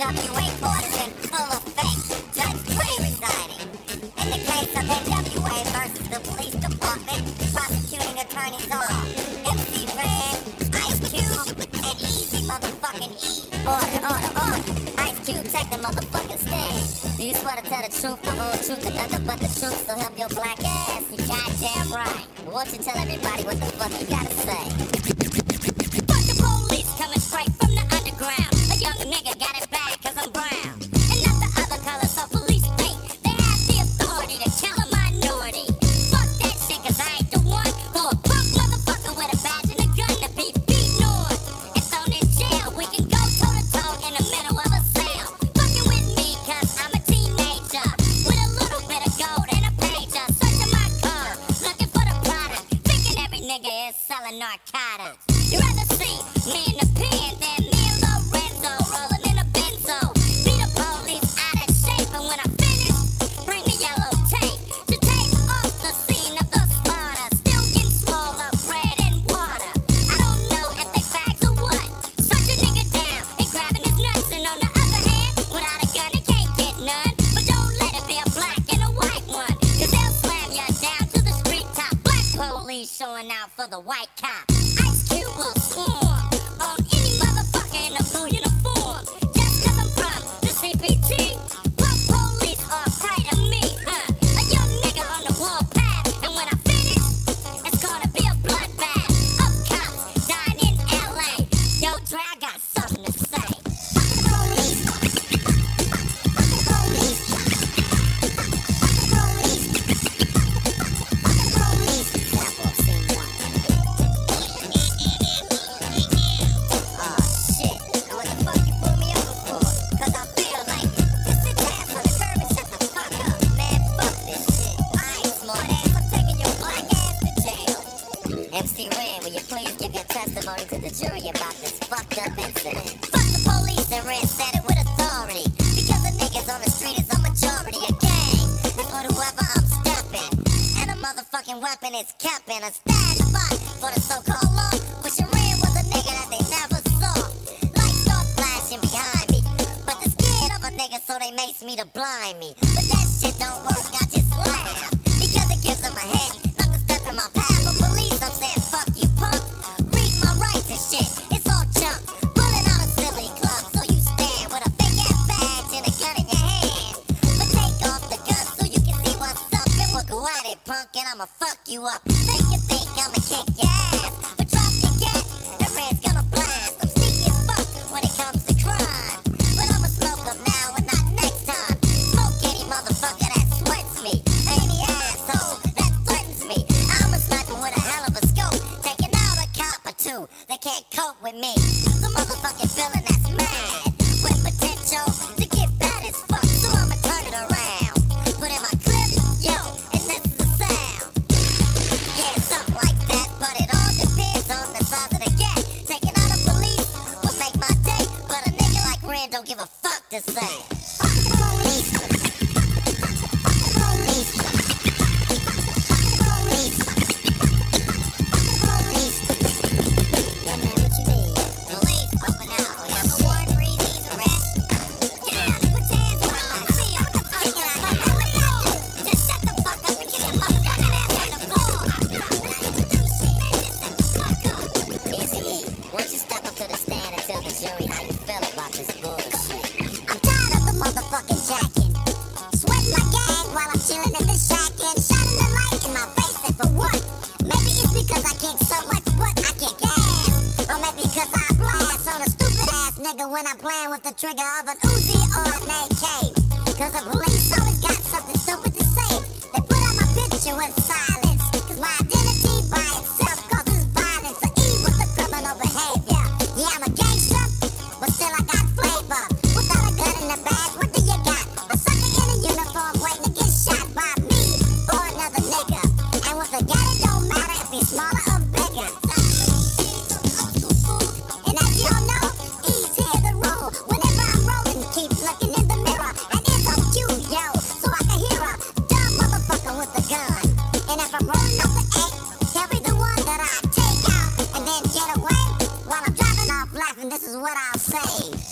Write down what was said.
NWA quarters in full effect. Judge Dre residing. In the case of NWA versus the police department, prosecuting attorneys are MC Ren, Ice Cube, and Easy motherfucking E. Order. Ice Cube, take the motherfucking stand. Do you swear to tell the truth, the whole truth, and nothing but the truth, so help your black ass? You goddamn right. But won't you tell everybody what the fuck you gotta say? Fuck the police coming straight from the underground. A young nigga got it bad cause I'm brown. And not the other color, so police think they have the authority to kill a minority. Fuck that shit cause I ain't the one for a punk motherfucker with a badge and a gun to be beaten on. It's on in jail, we can go toe to toe in the middle of a sale. Fucking with me cause I'm a teenager with a little bit of gold and a pager. Searching my car, looking for the product, thinking every nigga is selling narcotics. You rather see me in the pen than me and Lorenzo rolling in a benzo. Beat the police out of shape, and when I finish, bring the yellow tape to take off the scene of the slaughter. Still getting swole up bread and water. I don't know if they fags or what. Search a nigga down and grabbing his nuts, and on the other hand, without a gun, he can't get none. But don't let it be a black and a white one, cause they'll slam you down to the street top. Black police showing out for the white cop. Ice Cube will swarm on any motherfucker in a blue uniform. Just cause I'm from the CPT, black police are afraid of me, huh? A young nigga on the warpath, and when I finish, it's gonna be a bloodbath. Up cops dying in LA. Yo, Dre, I got something to say. Fuck the police. Fuck the police. Fuck the police. Fuck the police. Sample of scene one. Oh shit, now what the fuck you pull me over for? Cause I feel like it. Just sit down on the curb and shut the fuck up. Man, fuck this shit. I ain't smart ass, I'm taking your black ass to jail. MC Ren, will you please give your testimony to the jury about this fucked up incident? Fuck the police, and Ren said it with authority. Because the niggas on the street is a majority, a gang. And for whoever I'm stepping, and a motherfucking weapon is kept in a stash spot for the so-called law. But Sharon was a nigga that they never saw. Lights start flashing behind me, but they're scared of a nigga, so they mace me to blind me. But that shit don't work, I just laugh, because it gives them a head not to step in my path. But police, I'm saying fuck you punk. Read my rights and shit, it's all junk. Pulling out a silly club, so you stand with a big ass badge and a gun in your hand. But take off the gun so you can see what's up, and we'll go at it, punk, and I'ma fuck you up. Think you think I'ma kick your ass, but drop your gat, the red's gonna blast. I'm sneaky as fuck when it comes to crime, but I'ma smoke them now and not next time. Smoke any motherfucker that sweats me, any asshole that threatens me. I'ma snipe him with a hell of a scope, taking out a cop or two that can't cope with me. The motherfucking villain that's mad, with potential to get bad as fuck, so I'ma turn it around. Put in my clip, yo, and this is the sound. Yeah, something like that, but it all depends on the size of the gap. Taking out a police will make my day, but a nigga like Ren don't give a fuck to say. Fuck the police. Fuck the police. Fuck the police. Fuck the police. Yeah, man, what you mean? Police open out. We have a warrant for Easy's arrest. Get down, put your hands up. I see ya. What the fuck you got? What do you do? Just shut the fuck up and get your motherfucking ass on the floor. Easy, won't you step up to the stand and tell the jury how you feel about this bullshit? I'm tired of the motherfucking jacking. Sweating my gang while I'm chilling in the shack and shining the light in my face, and for what? Maybe it's because I kick so much butt I can't gas. Or maybe because I blast on a stupid ass nigga when I'm playing with the trigger of an Uzi or an AK. Cause the police always got something stupid to say. They put on my picture with silence, cause my identity by itself causes violence. So E with the criminal behavior. Yeah, I'm a gangster, but still I got flavor. Without a gun in the bag, what do you got? A sucker in a uniform waiting to get shot by me or another nigga. And with a gun, it don't matter if he's smaller or bigger. And as you all know, E's here to roll. Whenever I'm rolling, keep looking in the mirror. And it's on cue, yo, so I can hear a dumb motherfucker with a gun. And if I'm rolling up the eight, he'll be the one that I take out and then get away while I'm driving off laughing. This is what I'll say.